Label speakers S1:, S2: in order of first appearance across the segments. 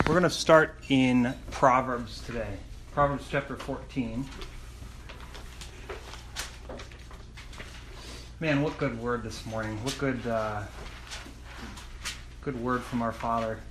S1: We're going to start in Proverbs today. Proverbs chapter 14. Man, what good word this morning. What good word from our Father.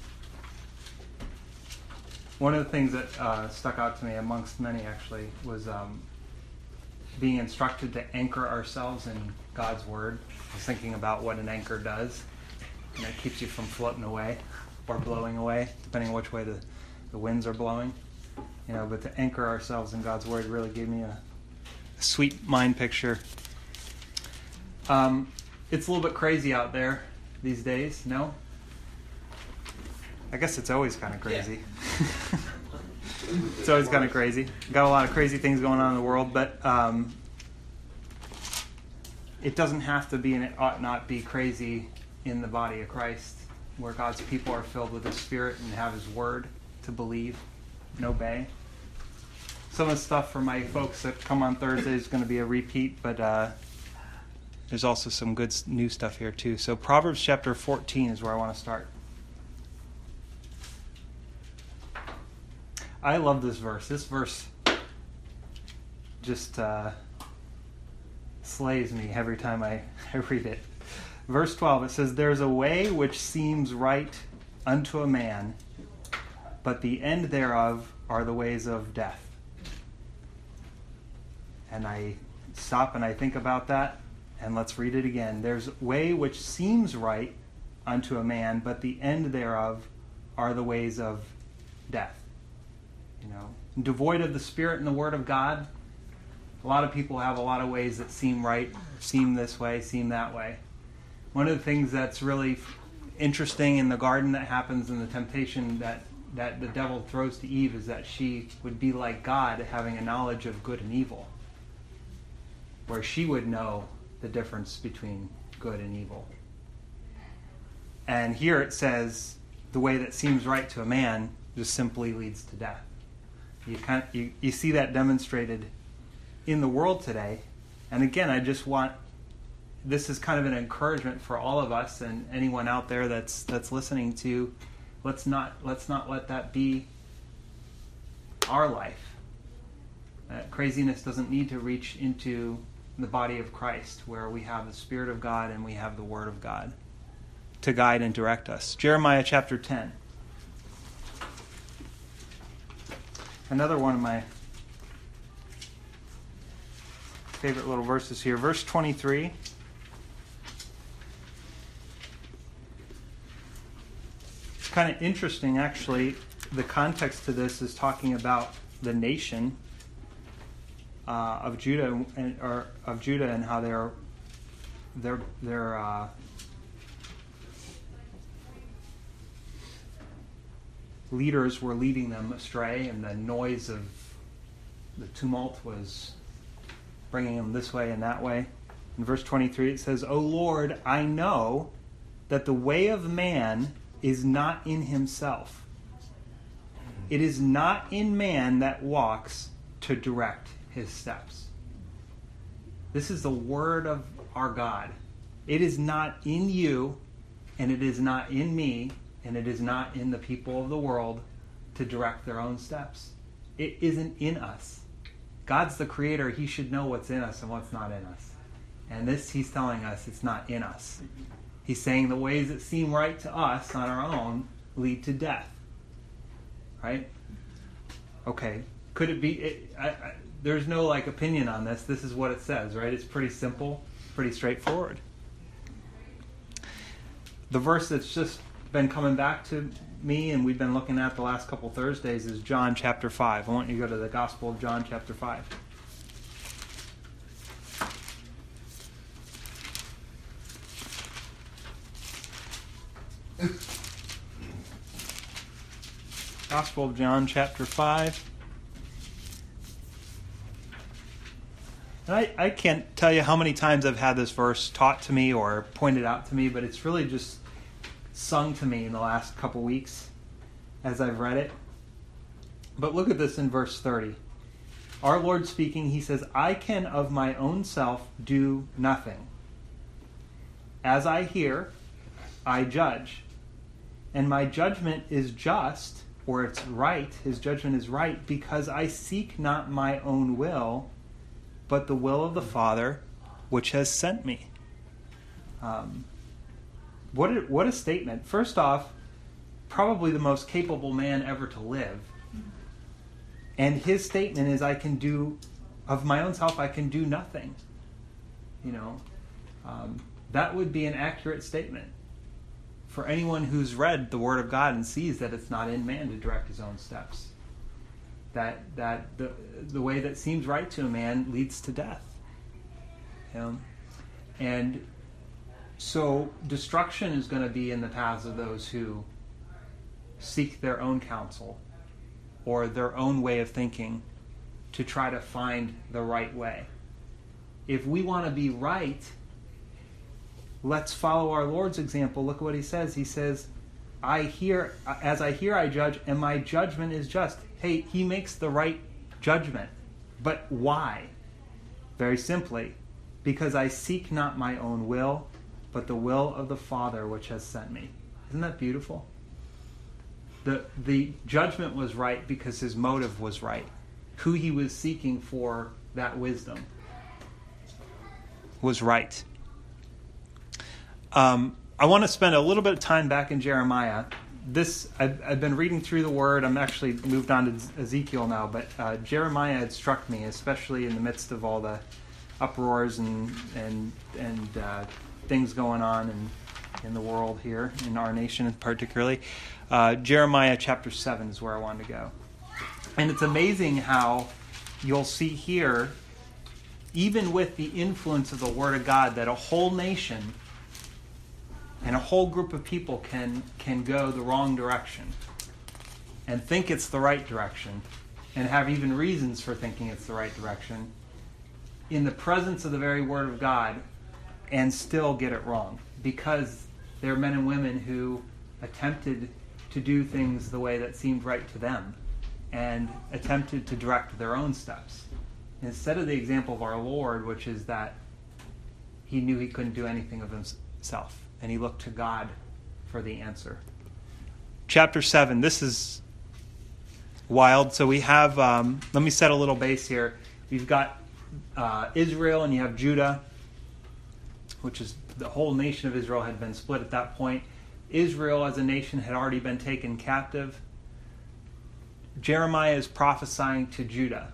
S1: One of the things that stuck out to me, amongst many actually, was being instructed to anchor ourselves in God's Word. I was thinking about what an anchor does, and it keeps you from floating away or blowing away, depending on which way the winds are blowing. But to anchor ourselves in God's Word really gave me a sweet mind picture. It's a little bit crazy out there these days, no? I guess it's always kind of crazy. Yeah. It's always kind of crazy. Got a lot of crazy things going on in the world, but it doesn't have to be, and it ought not be crazy in the body of Christ, where God's people are filled with His Spirit and have His Word to believe and obey. Some of the stuff for my folks that come on Thursday is going to be a repeat, but there's also some good new stuff here too. So Proverbs chapter 14 is where I want to start. I love this verse. This verse just slays me every time I read it. Verse 12, it says, "There's a way which seems right unto a man, but the end thereof are the ways of death." And I stop and I think about that, and let's read it again. "There's a way which seems right unto a man, but the end thereof are the ways of death." Devoid of the Spirit and the Word of God, a lot of people have a lot of ways that seem right, seem this way, seem that way. One of the things that's really interesting in the garden that happens in the temptation that the devil throws to Eve is that she would be like God, having a knowledge of good and evil, where she would know the difference between good and evil. And here it says the way that seems right to a man just simply leads to death. You see that demonstrated in the world today. And again, this is kind of an encouragement for all of us and anyone out there that's listening to, let's not let that be our life. Craziness doesn't need to reach into the body of Christ, where we have the Spirit of God and we have the Word of God to guide and direct us. Jeremiah chapter 10. Another one of my favorite little verses here. Verse 23. It's kind of interesting, actually. The context to this is talking about the nation of Judah and how their leaders were leading them astray, and the noise of the tumult was bringing them this way and that way. In verse 23 it says, "O Lord, I know that the way of man is not in himself. It is not in man that walks to direct his steps." This is the word of our God. It is not in you, and it is not in me, and it is not in the people of the world to direct their own steps. It isn't in us. God's the creator. He should know what's in us and what's not in us. And this, he's telling us, it's not in us. He's saying the ways that seem right to us on our own lead to death. Right? Okay. Could it be... there's no opinion on this. This is what it says, right? It's pretty simple, pretty straightforward. The verse that's just been coming back to me and we've been looking at the last couple Thursdays is John chapter 5. I want you to go to the Gospel of John chapter 5. Gospel of John chapter 5. And I can't tell you how many times I've had this verse taught to me or pointed out to me, but it's really just sung to me in the last couple weeks as I've read it. But look at this in verse 30. Our Lord speaking, he says, "I can of my own self do nothing. As I hear, I judge, and my judgment is just, or it's right, his judgment is right, because I seek not my own will, but the will of the Father which has sent me. What a statement. First off, probably the most capable man ever to live. And his statement is, of my own self, I can do nothing. That would be an accurate statement for anyone who's read the Word of God and sees that it's not in man to direct his own steps. That the way that seems right to a man leads to death. And so destruction is going to be in the paths of those who seek their own counsel or their own way of thinking to try to find the right way. If we want to be right, let's follow our Lord's example. Look at what he says. He says, as I hear, I judge, and my judgment is just. Hey, he makes the right judgment. But why? Very simply, because I seek not my own will, but the will of the Father which has sent me. Isn't that beautiful? The judgment was right because his motive was right. Who he was seeking for that wisdom was right. I want to spend a little bit of time back in Jeremiah. I've been reading through the Word. I'm actually moved on to Ezekiel now, but Jeremiah had struck me, especially in the midst of all the uproars and things going on in the world here, in our nation particularly. Jeremiah chapter 7 is where I wanted to go. And it's amazing how you'll see here, even with the influence of the Word of God, that a whole nation and a whole group of people can go the wrong direction and think it's the right direction and have even reasons for thinking it's the right direction in the presence of the very Word of God and still get it wrong, because there are men and women who attempted to do things the way that seemed right to them and attempted to direct their own steps instead of the example of our Lord, which is that he knew he couldn't do anything of himself and he looked to God for the answer. Chapter 7, this is wild. So we have, let me set a little base here. We've got Israel and you have Judah, which is the whole nation of Israel had been split at that point. Israel as a nation had already been taken captive. Jeremiah is prophesying to Judah.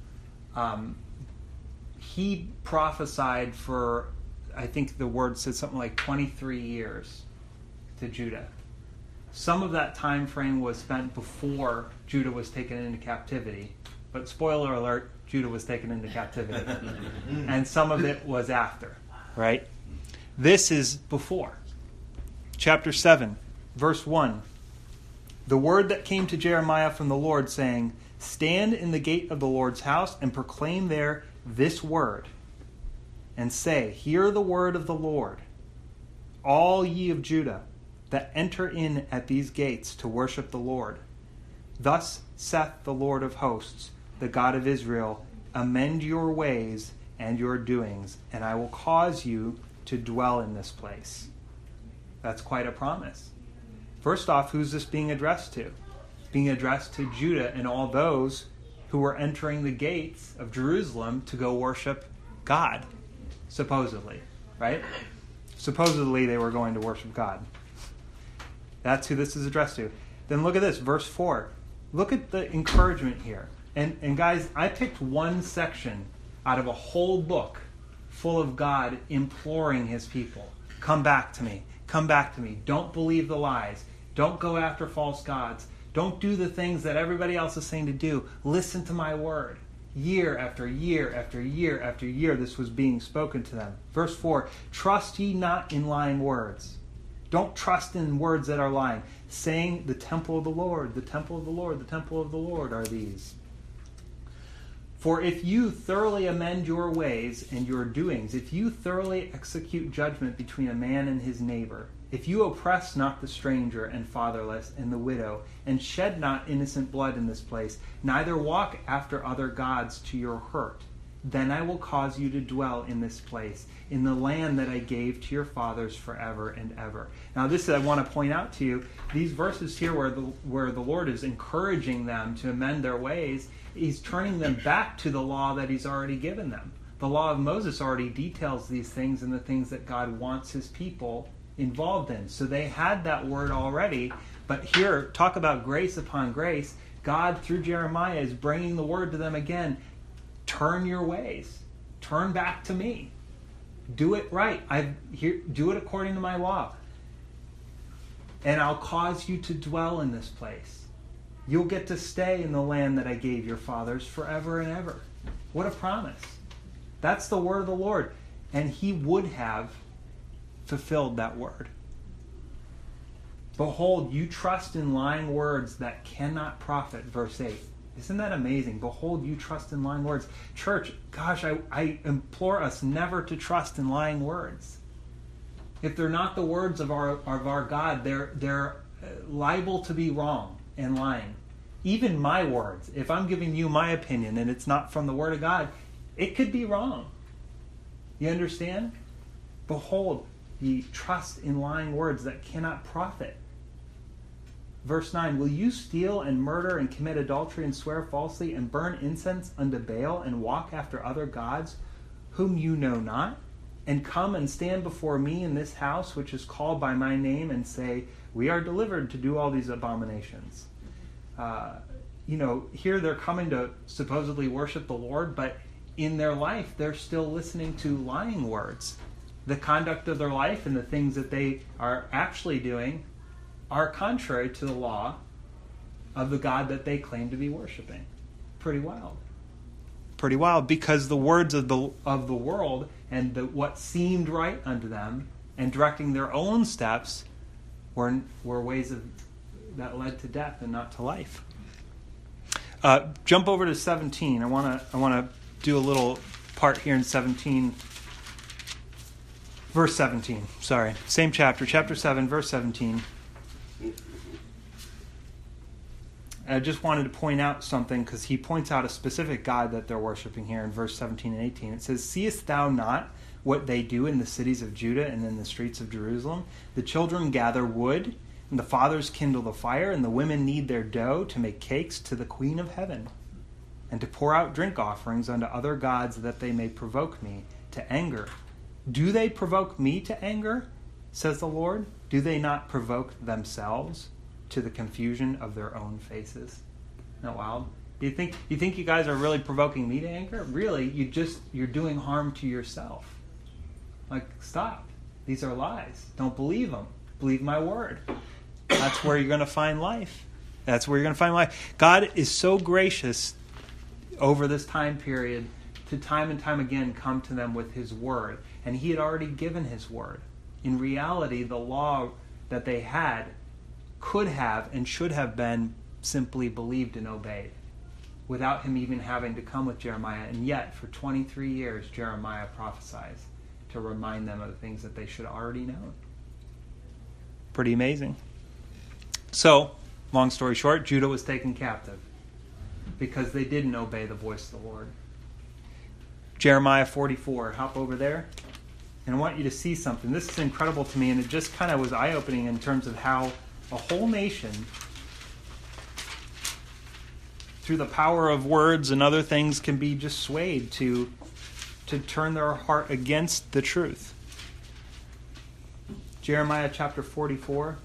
S1: He prophesied for, I think the word said something like 23 years to Judah. Some of that time frame was spent before Judah was taken into captivity. But spoiler alert, Judah was taken into captivity. And some of it was after, right? This is before. Chapter 7, verse 1. The word that came to Jeremiah from the Lord, saying, Stand in the gate of the Lord's house and proclaim there this word, and say, Hear the word of the Lord, all ye of Judah, that enter in at these gates to worship the Lord. Thus saith the Lord of hosts, the God of Israel, Amend your ways and your doings, and I will cause you to dwell in this place. That's quite a promise. First off, who's this being addressed to? It's being addressed to Judah and all those who were entering the gates of Jerusalem to go worship God, supposedly, right? Supposedly they were going to worship God. That's who this is addressed to. Then look at this, verse 4. Look at the encouragement here. And guys, I picked one section out of a whole book full of God imploring his people. Come back to me. Come back to me. Don't believe the lies. Don't go after false gods. Don't do the things that everybody else is saying to do. Listen to my word. Year after year after year after year, this was being spoken to them. Verse 4, Trust ye not in lying words. Don't trust in words that are lying, saying, the temple of the Lord, the temple of the Lord, the temple of the Lord are these. For if you thoroughly amend your ways and your doings, if you thoroughly execute judgment between a man and his neighbor, if you oppress not the stranger and fatherless and the widow, and shed not innocent blood in this place, neither walk after other gods to your hurt, then I will cause you to dwell in this place, in the land that I gave to your fathers forever and ever. Now this I want to point out to you, these verses here where the Lord is encouraging them to amend their ways, he's turning them back to the law that he's already given them. The law of Moses already details these things and the things that God wants his people involved in. So they had that word already, but here, talk about grace upon grace. God, through Jeremiah, is bringing the word to them again. Turn your ways. Turn back to me. Do it right. Do it according to my law. And I'll cause you to dwell in this place. You'll get to stay in the land that I gave your fathers forever and ever. What a promise. That's the word of the Lord. And he would have fulfilled that word. Behold, you trust in lying words that cannot profit, verse 8. Isn't that amazing? Behold, you trust in lying words. Church, gosh, I implore us never to trust in lying words. If they're not the words of our God, they're liable to be wrong and lying. Even my words, if I'm giving you my opinion and it's not from the Word of God, it could be wrong. You understand? Behold, ye trust in lying words that cannot profit. Verse 9, will you steal and murder and commit adultery and swear falsely and burn incense unto Baal and walk after other gods whom you know not? And come and stand before me in this house which is called by my name and say, we are delivered to do all these abominations. Here they're coming to supposedly worship the Lord, but in their life they're still listening to lying words. The conduct of their life and the things that they are actually doing are contrary to the law of the God that they claim to be worshiping. Pretty wild. Pretty wild, because the words of the world and what seemed right unto them and directing their own steps were ways that led to death and not to life. Jump over to 17. I want to do a little part here in 17. Verse 17. Sorry. Same chapter. Chapter 7, verse 17. I just wanted to point out something because he points out a specific God that they're worshiping here in verse 17 and 18. It says, seest thou not what they do in the cities of Judah and in the streets of Jerusalem? The children gather wood, and the fathers kindle the fire, and the women knead their dough to make cakes to the Queen of Heaven, and to pour out drink offerings unto other gods that they may provoke me to anger. Do they provoke me to anger, says the Lord? Do they not provoke themselves to the confusion of their own faces? Isn't that wild? You think you guys are really provoking me to anger? Really, you're doing harm to yourself. Like, stop. These are lies. Don't believe them. Believe my word. That's where you're going to find life. That's where you're going to find life. God is so gracious over this time period to time and time again come to them with his word. And he had already given his word. In reality, the law that they had could have and should have been simply believed and obeyed without him even having to come with Jeremiah. And yet, for 23 years, Jeremiah prophesies to remind them of the things that they should already know. Pretty amazing. So, long story short, Judah was taken captive because they didn't obey the voice of the Lord. Jeremiah 44, hop over there. And I want you to see something. This is incredible to me, and it just kind of was eye-opening in terms of how a whole nation, through the power of words and other things, can be just swayed to turn their heart against the truth. Jeremiah chapter 44.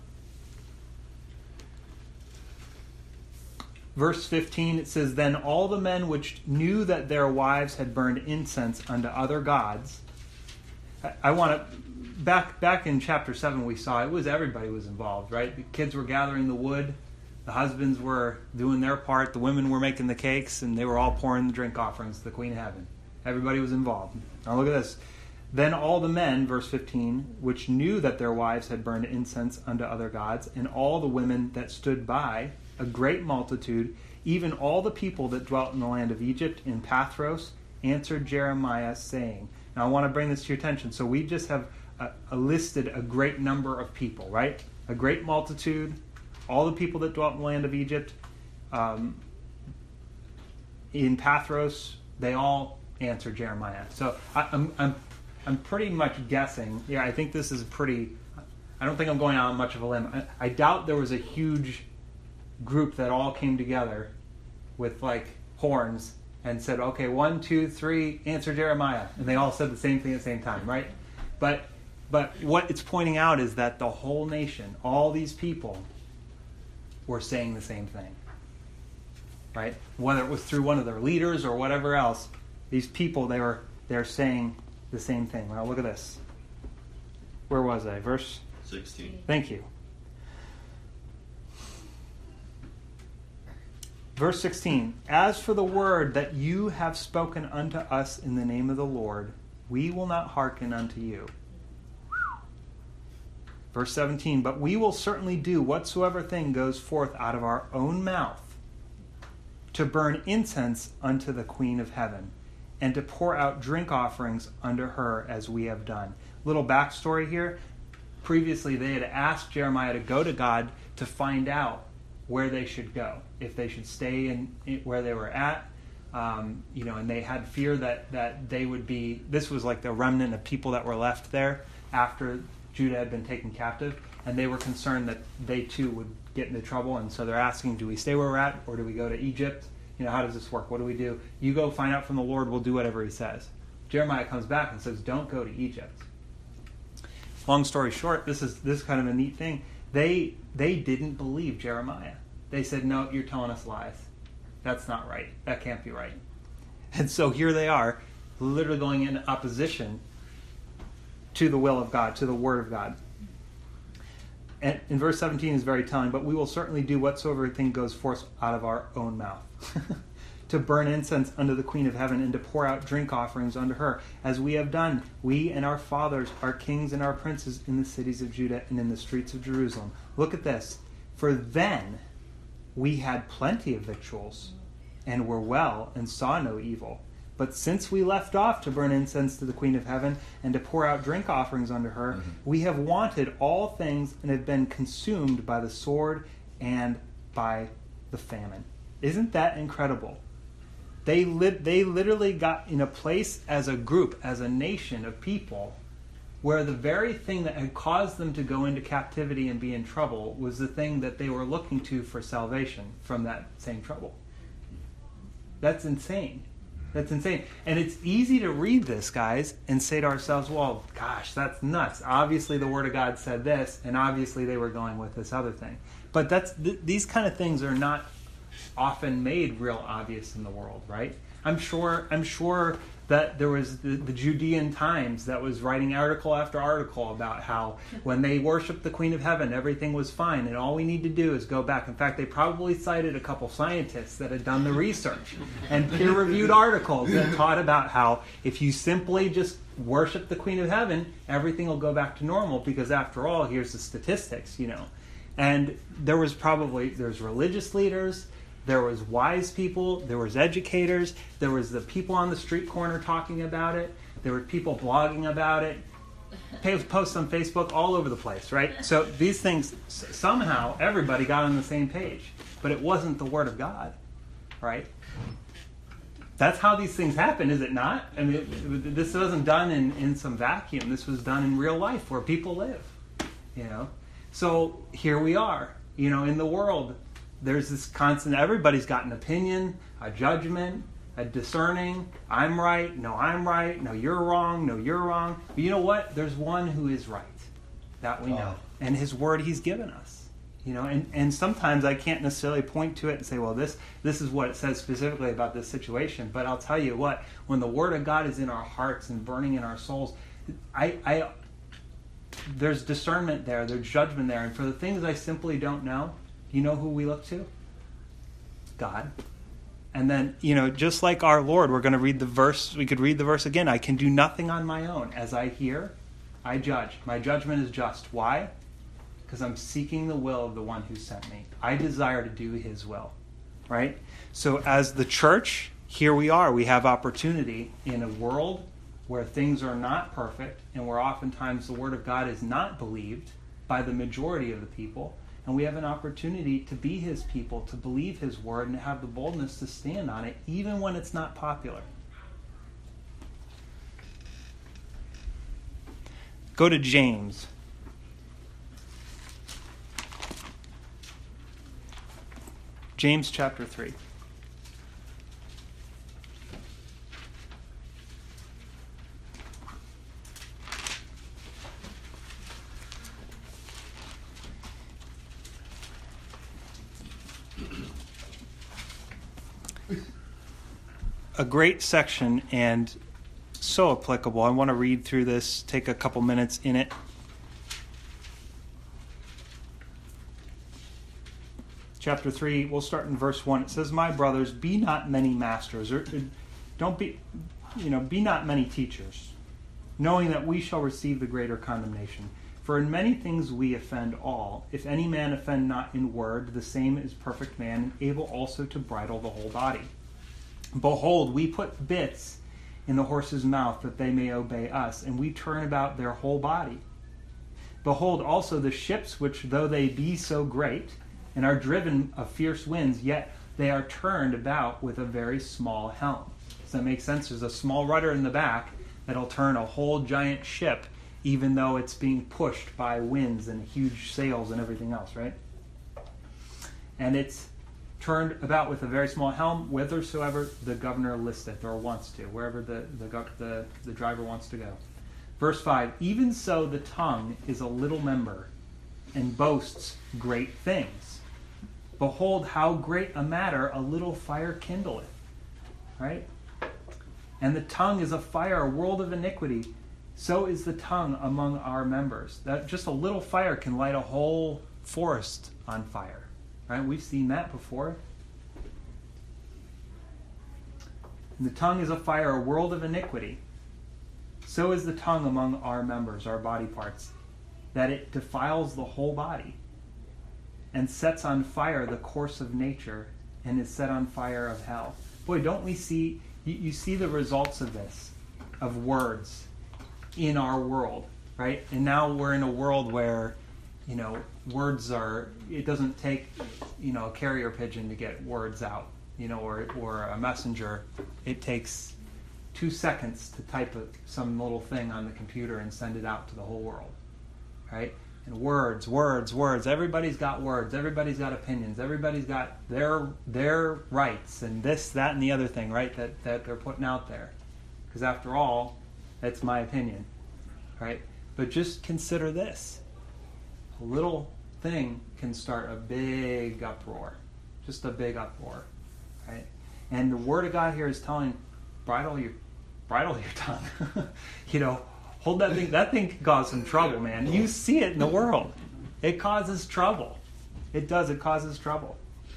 S1: Verse 15, it says, Then all the men which knew that their wives had burned incense unto other gods. I want to, back in chapter 7 we saw, everybody was involved, right? The kids were gathering the wood, the husbands were doing their part, the women were making the cakes, and they were all pouring the drink offerings to the Queen of Heaven. Everybody was involved. Now look at this. Then all the men, verse 15, which knew that their wives had burned incense unto other gods, and all the women that stood by, a great multitude, even all the people that dwelt in the land of Egypt, in Pathros, answered Jeremiah, saying. Now I want to bring this to your attention. So we just have listed a great number of people, right? A great multitude, all the people that dwelt in the land of Egypt. In Pathros, they all answered Jeremiah. So I'm pretty much guessing. Yeah, I think this is I don't think I'm going out on much of a limb. I doubt there was a huge group that all came together with like horns and said, okay, 1, 2, 3, answer Jeremiah. And they all said the same thing at the same time, right? But what it's pointing out is that the whole nation, all these people, were saying the same thing, right? Whether it was through one of their leaders or whatever else, these people, they're saying the same thing. Well, look at this. Where was I? Verse
S2: 16.
S1: Thank you. Verse 16, as for the word that you have spoken unto us in the name of the Lord, we will not hearken unto you. Verse 17, but we will certainly do whatsoever thing goes forth out of our own mouth to burn incense unto the Queen of Heaven and to pour out drink offerings unto her as we have done. Little backstory here. Previously, they had asked Jeremiah to go to God to find out where they should go, if they should stay in where they were at, and they had fear that they would be, this was like the remnant of people that were left there after Judah had been taken captive, and they were concerned that they too would get into trouble, and so they're asking, do we stay where we're at, or do we go to Egypt? How does this work? What do we do? You go find out from the Lord, we'll do whatever he says. Jeremiah comes back and says, don't go to Egypt. Long story short, this is kind of a neat thing. They didn't believe Jeremiah. They said, no, you're telling us lies. That's not right. That can't be right. And so here they are, literally going in opposition to the will of God, to the word of God. And in verse 17 is very telling, but we will certainly do whatsoever thing goes forth out of our own mouth. To burn incense unto the Queen of Heaven and to pour out drink offerings unto her, as we have done, we and our fathers, our kings and our princes in the cities of Judah and in the streets of Jerusalem. Look at this. For then we had plenty of victuals and were well and saw no evil. But since we left off to burn incense to the Queen of Heaven and to pour out drink offerings unto her, we have wanted all things and have been consumed by the sword and by the famine. Isn't that incredible? They literally got in a place as a group, as a nation of people, where the very thing that had caused them to go into captivity and be in trouble was the thing that they were looking to for salvation from that same trouble. That's insane. That's insane. And it's easy to read this, guys, and say to ourselves, well, gosh, that's nuts. Obviously the Word of God said this, and obviously they were going with this other thing. But these kind of things are not often made real obvious in the world, right? I'm sure that there was the Judean Times that was writing article after article about how when they worshiped the Queen of Heaven, everything was fine, and all we need to do is go back. In fact, they probably cited a couple scientists that had done the research and peer-reviewed articles that taught about how if you simply just worship the Queen of Heaven, everything will go back to normal, because after all, here's the statistics, And there's religious leaders, there was wise people, there was educators, there was the people on the street corner talking about it, there were people blogging about it, posts on Facebook, all over the place, right? So these things, somehow everybody got on the same page, but it wasn't the Word of God, right? That's how these things happen, is it not? I mean, this wasn't done in some vacuum. This was done in real life where people live, So here we are, in the world. There's this constant, everybody's got an opinion, a judgment, a discerning, I'm right, no, you're wrong, no, you're wrong. But you know what? There's one who is right, that we know. And his word he's given us. And sometimes I can't necessarily point to it and say, well, this is what it says specifically about this situation. But I'll tell you what, when the word of God is in our hearts and burning in our souls, there's discernment there, there's judgment there. And for the things I simply don't know, you know who we look to? God. And then, just like our Lord, we're going to read the verse. We could read the verse again. I can do nothing on my own. As I hear, I judge. My judgment is just. Why? Because I'm seeking the will of the one who sent me. I desire to do his will. Right? So as the church, here we are. We have opportunity in a world where things are not perfect and where oftentimes the word of God is not believed by the majority of the people. And we have an opportunity to be his people, to believe his word, and to have the boldness to stand on it, even when it's not popular. Go to James. James chapter 3. A great section and so applicable. I want to read through this, take a couple minutes in it. Chapter 3, we'll start in verse 1. It says, "My brothers, be not many masters, or don't be not many teachers, knowing that we shall receive the greater condemnation. For in many things we offend all. If any man offend not in word, the same is perfect man, and able also to bridle the whole body. Behold, we put bits in the horse's mouth that they may obey us, and we turn about their whole body. Behold also the ships, which though they be so great, and are driven of fierce winds, yet they are turned about with a very small helm." Does that make sense? There's a small rudder in the back that'll turn a whole giant ship, even though it's being pushed by winds and huge sails and everything else, right? And it's turned about with a very small helm, whithersoever the governor listeth, or wants to, wherever the driver wants to go. Verse 5, "Even so the tongue is a little member, and boasts great things. Behold, how great a matter a little fire kindleth." Right? "And the tongue is a fire, a world of iniquity. So is the tongue among our members." That just a little fire can light a whole forest on fire. Right? We've seen that before. "And the tongue is a fire, a world of iniquity. So is the tongue among our members," our body parts, "that it defiles the whole body, and sets on fire the course of nature, and is set on fire of hell." Boy, don't we see, you see the results of this, of words in our world, right? And now we're in a world where, words are, it doesn't take, a carrier pigeon to get words out, or a messenger. It takes 2 seconds to type some little thing on the computer and send it out to the whole world, right? And words. Everybody's got words. Everybody's got opinions. Everybody's got their rights and this, that, and the other thing, right? That they're putting out there. Because after all, that's my opinion, right? But just consider this: a little thing can start a big uproar, just a big uproar, right? And the Word of God here is telling, bridle your tongue, Hold that thing. That thing can cause some trouble, man. You see it in the world. It causes trouble. It does. It causes trouble.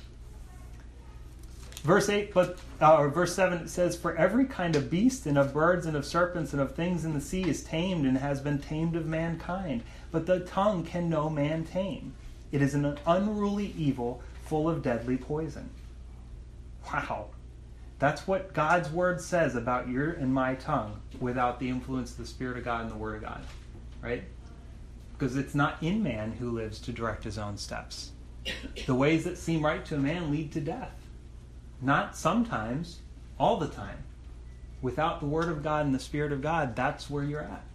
S1: Verse 7, it says, "For every kind of beast and of birds and of serpents and of things in the sea is tamed and has been tamed of mankind. But the tongue can no man tame. It is an unruly evil full of deadly poison." Wow. That's what God's Word says about your and my tongue without the influence of the Spirit of God and the Word of God, right? Because it's not in man who lives to direct his own steps. The ways that seem right to a man lead to death. Not sometimes, all the time. Without the Word of God and the Spirit of God, that's where you're at.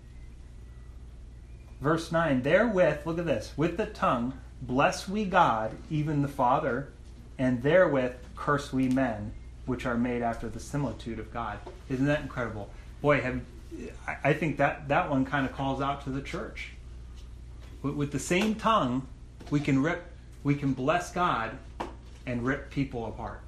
S1: Verse 9, "Therewith," look at this, "with the tongue bless we God, even the Father, and therewith curse we men, which are made after the similitude of God." Isn't that incredible? Boy, I think that one kind of calls out to the church. With the same tongue, we can bless God and rip people apart.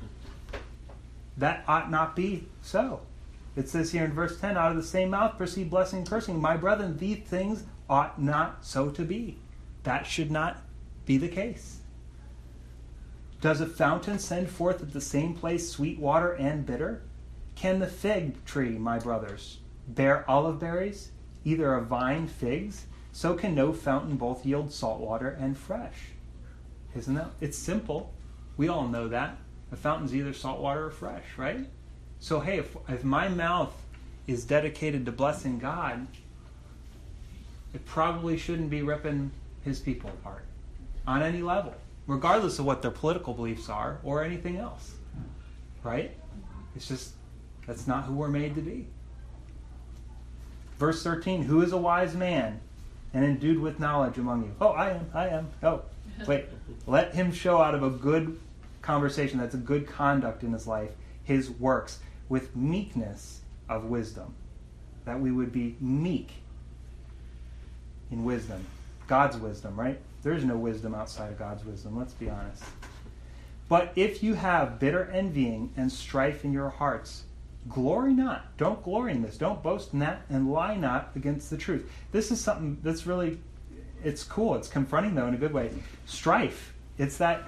S1: That ought not be so. It says here in verse 10, "Out of the same mouth proceed blessing and cursing. My brethren, these things ought not so to be." That should not be the case. "Does a fountain send forth at the same place sweet water and bitter? Can the fig tree, my brothers, bear olive berries, either a vine figs? So can no fountain both yield salt water and fresh." Isn't that? It's simple. We all know that. A fountain's either salt water or fresh, right? So hey, if my mouth is dedicated to blessing God, it probably shouldn't be ripping his people apart on any level, regardless of what their political beliefs are or anything else, right? It's just, that's not who we're made to be. Verse 13, who is a wise man and endued with knowledge among you? Oh, I am. Oh, wait. Let him show out of a good conversation, that's a good conduct in his life, his works, with meekness of wisdom. That we would be meek in wisdom. God's wisdom, right? There is no wisdom outside of God's wisdom, let's be honest. But if you have bitter envying and strife in your hearts, glory not. Don't glory in this. Don't boast in that, and lie not against the truth. This is something that's really, it's cool. It's confronting, though, in a good way. Strife. It's that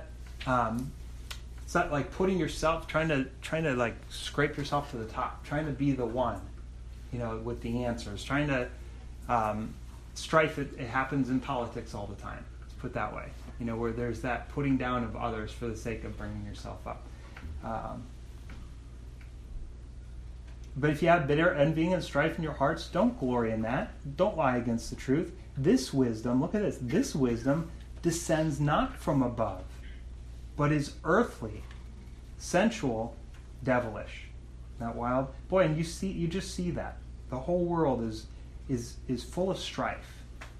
S1: like putting yourself, trying to like scrape yourself to the top, trying to be the one, with the answers, trying to, strife, it happens in politics all the time. Let's put it that way. Where there's that putting down of others for the sake of bringing yourself up. But if you have bitter envying and strife in your hearts, don't glory in that. Don't lie against the truth. This wisdom, look at this, this wisdom descends not from above, but is earthly, sensual, devilish. Isn't that wild? Boy, and you just see that. The whole world is full of strife.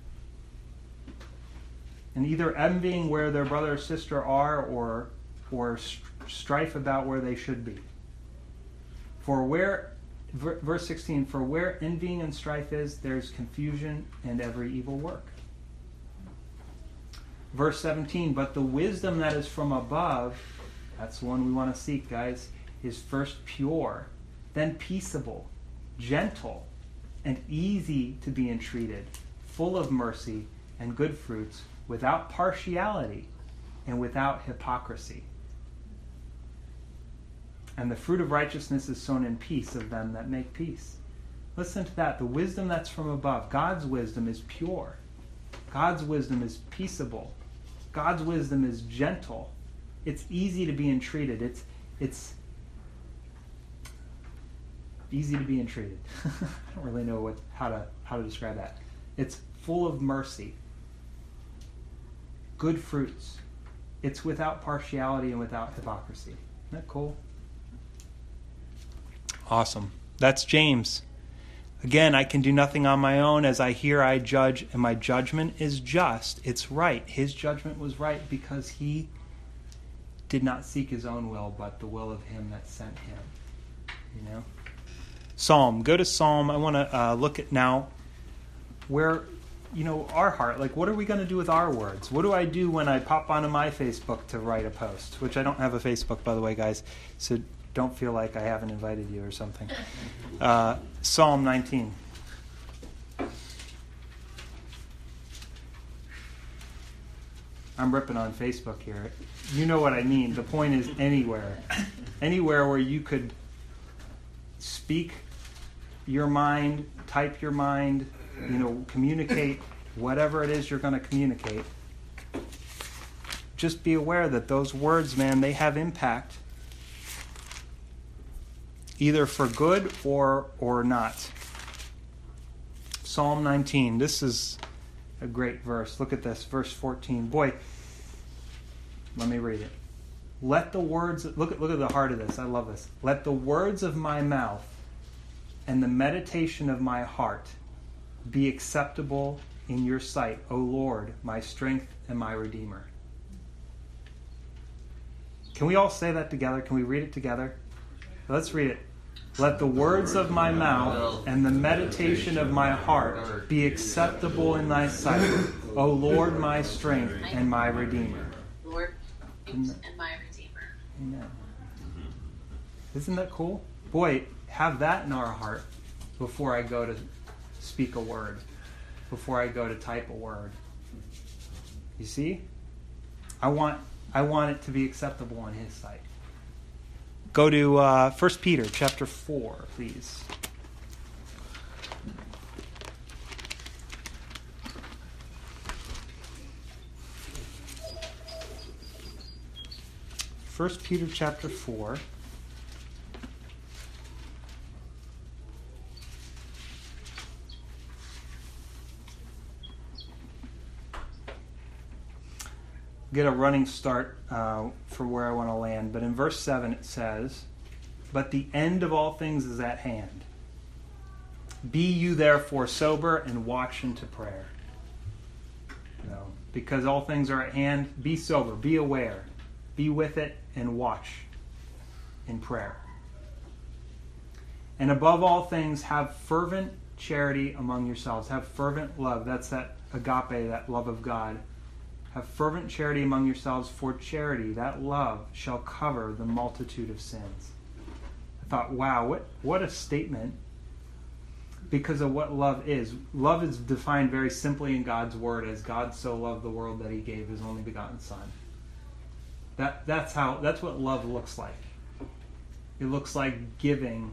S1: And either envying where their brother or sister are, or strife about where they should be. Verse 16, for where envying and strife is, there's confusion and every evil work. Verse 17, but the wisdom that is from above, that's the one we want to seek, guys, is first pure, then peaceable, gentle, and easy to be entreated, full of mercy and good fruits, without partiality and without hypocrisy. And the fruit of righteousness is sown in peace of them that make peace. Listen to that. The wisdom that's from above. God's wisdom is pure. God's wisdom is peaceable. God's wisdom is gentle. It's easy to be entreated. It's easy to be entreated. I don't really know how to describe that. It's full of mercy. Good fruits. It's without partiality and without hypocrisy. Isn't that cool? Awesome. That's James. Again, I can do nothing on my own. As I hear, I judge, and my judgment is just. It's right. His judgment was right because he did not seek his own will, but the will of him that sent him. Psalm. Go to Psalm. I want to look at now where, our heart. Like, what are we going to do with our words? What do I do when I pop onto my Facebook to write a post? Which I don't have a Facebook, by the way, guys. So don't feel like I haven't invited you or something. Psalm 19. I'm ripping on Facebook here. You know what I mean. The point is anywhere. Anywhere where you could speak your mind, type your mind, communicate whatever it is you're going to communicate. Just be aware that those words, man, they have impact. Either for good or not. Psalm 19. This is a great verse. Look at this, verse 14. Boy, let me read it. Let the words, look at the heart of this. I love this. Let the words of my mouth and the meditation of my heart be acceptable in your sight, O Lord, my strength and my Redeemer. Can we all say that together? Can we read it together? Let's read it. Let the words of my mouth and the meditation of my heart be acceptable in thy sight, O Lord, my strength and my Redeemer.
S2: Lord, and my Redeemer.
S1: Amen. Isn't that cool? Boy, have that in our heart before I go to speak a word, before I go to type a word. You see? I want it to be acceptable in his sight. Go to 1 Peter chapter 4, please. First Peter chapter 4. Get a running start for where I want to land. But in verse 7 it says, but the end of all things is at hand. Be you therefore sober and watch unto prayer. Because all things are at hand, be sober, be aware, be with it, and watch in prayer. And above all things, have fervent charity among yourselves. Have fervent love. That's that agape, that love of God. Have fervent charity among yourselves, for charity, that love, shall cover the multitude of sins. I thought, wow, what a statement. Because of what love is. Love is defined very simply in God's word as God so loved the world that he gave his only begotten Son. That's what love looks like. It looks like giving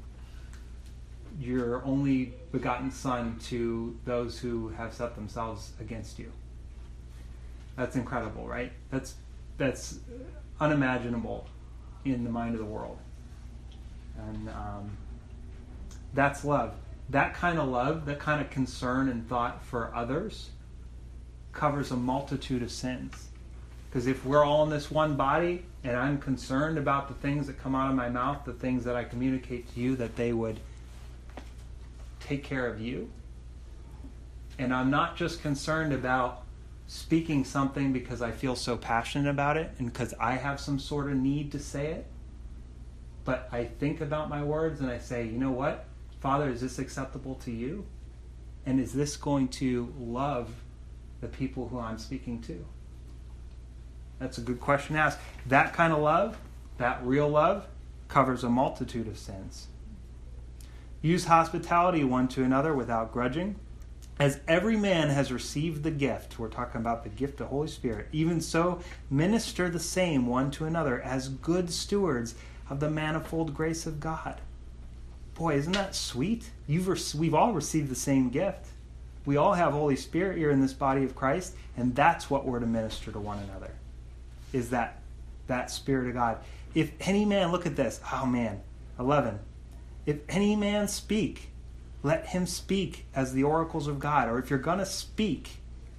S1: your only begotten Son to those who have set themselves against you. That's incredible, right? That's unimaginable in the mind of the world. And that's love. That kind of love, that kind of concern and thought for others covers a multitude of sins. Because if we're all in this one body and I'm concerned about the things that come out of my mouth, the things that I communicate to you, that they would take care of you. And I'm not just concerned about speaking something because I feel so passionate about it and because I have some sort of need to say it. But I think about my words and I say, you know what? Father, is this acceptable to you? And is this going to love the people who I'm speaking to? That's a good question to ask. That kind of love, that real love, covers a multitude of sins. Use hospitality one to another without grudging. As every man has received the gift, we're talking about the gift of the Holy Spirit, even so minister the same one to another as good stewards of the manifold grace of God. Boy, isn't that sweet? We've all received the same gift. We all have Holy Spirit here in this body of Christ, and that's what we're to minister to one another, is that Spirit of God. If any man, look at this, 11. If any man speak, let him speak as the oracles of God. Or if you're going to speak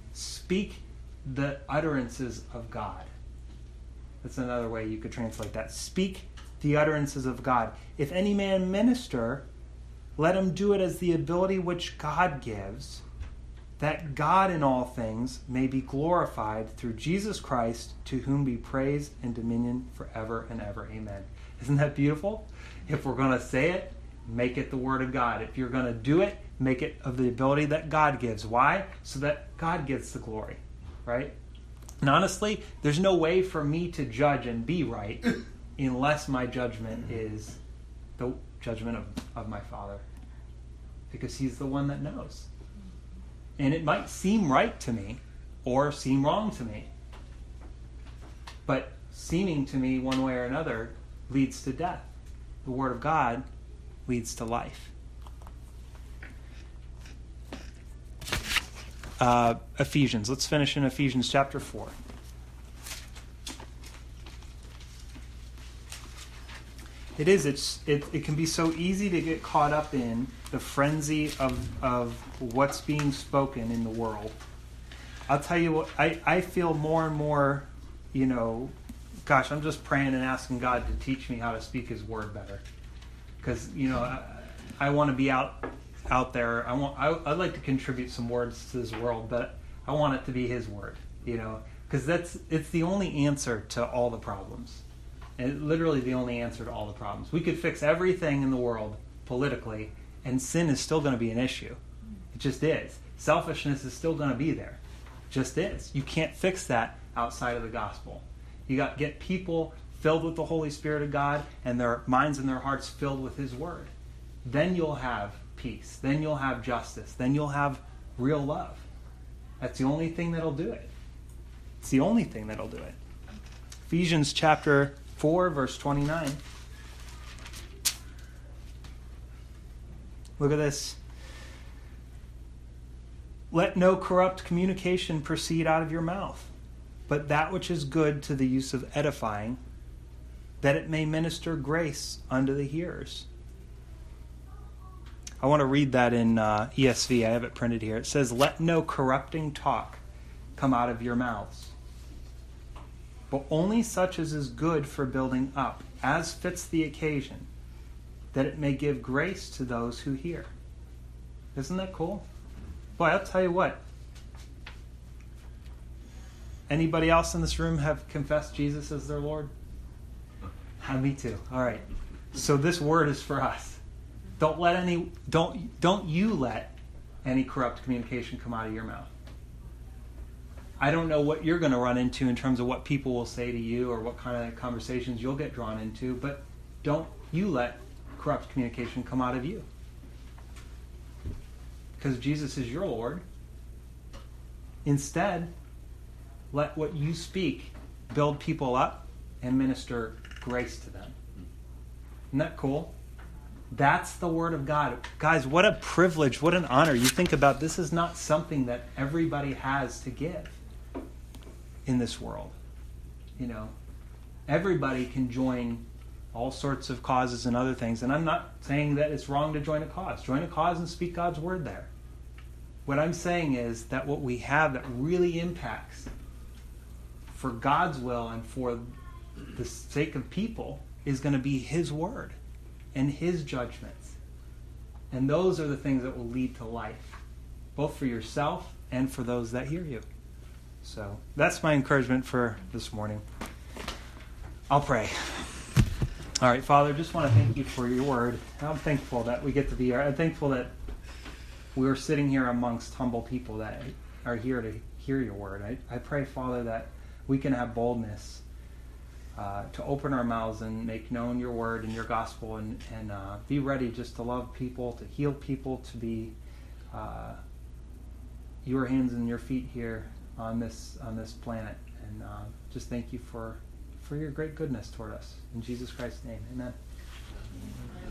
S1: the utterances of God. That's another way you could translate that. Speak the utterances of God. If any man minister, let him do it as the ability which God gives, that God in all things may be glorified through Jesus Christ, to whom be praise and dominion forever and ever. Amen. Isn't that beautiful? If we're going to say it, make it the Word of God. If you're going to do it, make it of the ability that God gives. Why? So that God gets the glory, right? And honestly, there's no way for me to judge and be right unless my judgment is the judgment of my Father. Because He's the one that knows. And it might seem right to me or seem wrong to me. But seeming to me one way or another leads to death. The Word of God leads to life. Ephesians. Let's finish in Ephesians chapter 4. It can be so easy to get caught up in the frenzy of what's being spoken in the world. I'll tell you what, I feel more and more, I'm just praying and asking God to teach me how to speak His word better. Because, I want to be out there. I'd like to contribute some words to this world, but I want it to be His word, because it's the only answer to all the problems. And literally the only answer to all the problems. We could fix everything in the world politically, and sin is still going to be an issue. It just is. Selfishness is still going to be there. It just is. You can't fix that outside of the gospel. You got to get people filled with the Holy Spirit of God and their minds and their hearts filled with His Word. Then you'll have peace. Then you'll have justice. Then you'll have real love. That's the only thing that'll do it. It's the only thing that'll do it. Ephesians chapter 4, verse 29. Look at this. Let no corrupt communication proceed out of your mouth, but that which is good to the use of edifying, that it may minister grace unto the hearers. I want to read that in ESV. I have it printed here. It says, let no corrupting talk come out of your mouths, but only such as is good for building up, as fits the occasion, that it may give grace to those who hear. Isn't that cool? Boy, I'll tell you what. Anybody else in this room have confessed Jesus as their Lord? Me too. All right. So this word is for us. Don't you let any corrupt communication come out of your mouth. I don't know what you're going to run into in terms of what people will say to you or what kind of conversations you'll get drawn into, but don't you let corrupt communication come out of you. Because Jesus is your Lord. Instead, let what you speak build people up and minister grace to them. Isn't that cool? That's the Word of God. Guys, what a privilege, what an honor. You think about this is not something that everybody has to give in this world. You know, everybody can join all sorts of causes and other things. And I'm not saying that it's wrong to join a cause. Join a cause and speak God's Word there. What I'm saying is that what we have that really impacts for God's will and for the sake of people is going to be His Word and His judgments. And those are the things that will lead to life, both for yourself and for those that hear you. So that's my encouragement for this morning. I'll pray. All right, Father, just want to thank you for your word. I'm thankful that we get to be here. I'm thankful that we're sitting here amongst humble people that are here to hear your word. I pray, Father, that we can have boldness to open our mouths and make known your word and your gospel and be ready just to love people, to heal people, to be your hands and your feet here on this planet. And just thank you for your great goodness toward us. In Jesus Christ's name, amen.